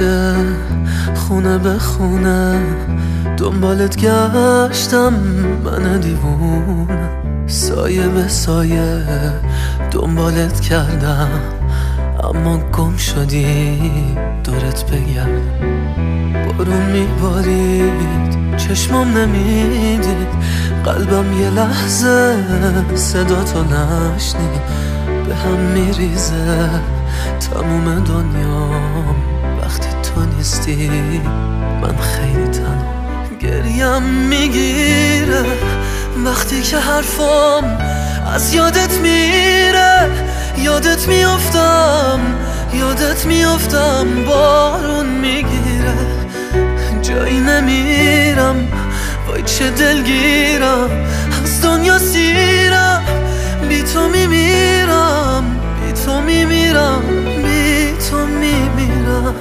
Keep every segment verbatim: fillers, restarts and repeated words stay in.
که خونه به خونه دنبالت گشتم، من دیوونه سایه به سایه دنبالت کردم، اما گم شدی دورت بگردم. بارون میبارید چشمام نمیدید، قلبم یه لحظه صدا تو نشنید. به هم میریزه تموم دنیام وقتی تو نیستی، من خیلی تنها. گریم میگیره وقتی که حرفام از یادت میره، یادت میافتم یادت میافتم بارون میگیره، جایی نمیرم وای چه دلگیرم، از دنیا سیرم، بی تو میمیرم، بی تو میمیرم، بی تو میمیرم.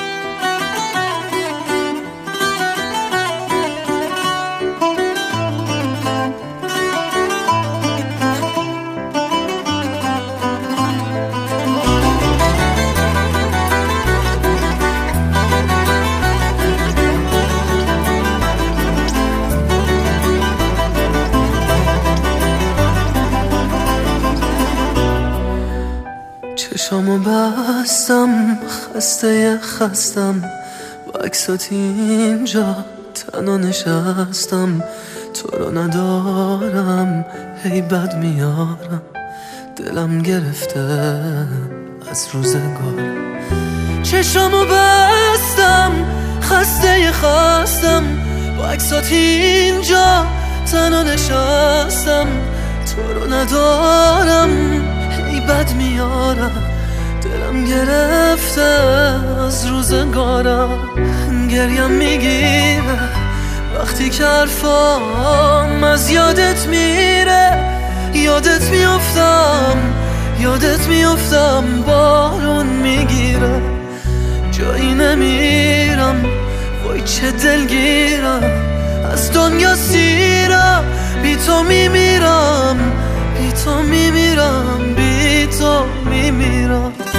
چشامو بستم خسته خستم، با عکسات اینجا تنها نشستم، تو رو ندارم هی بد میارم، دلم گرفته از روزگار. چشامو بستم خسته خستم، با عکسات اینجا تنها نشستم، تو رو ندارم هی بد میارم، دلم گرفته از روزگارم. گریم میگیره وقتی که حرفام از یادت میره، یادت میافتم یادت میافتم بارون میگیره، جایی نمیرم وای چه دلگیرم، از دنیا سیرم، بی تو میمیرم، بی تو میمیرم، بی تو میمیرم.